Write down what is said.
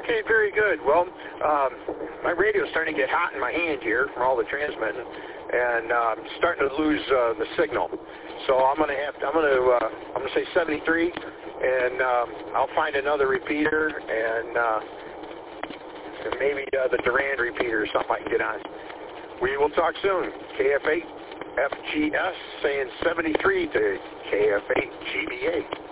Okay, very good. Well, my radio's starting to get hot in my hand here from all the transmitting, and I'm starting to lose the signal. So I'm gonna say 73, and I'll find another repeater, and maybe the Durand repeater or something I can get on. We will talk soon. KF8 FGS saying 73 to KF8 GBA.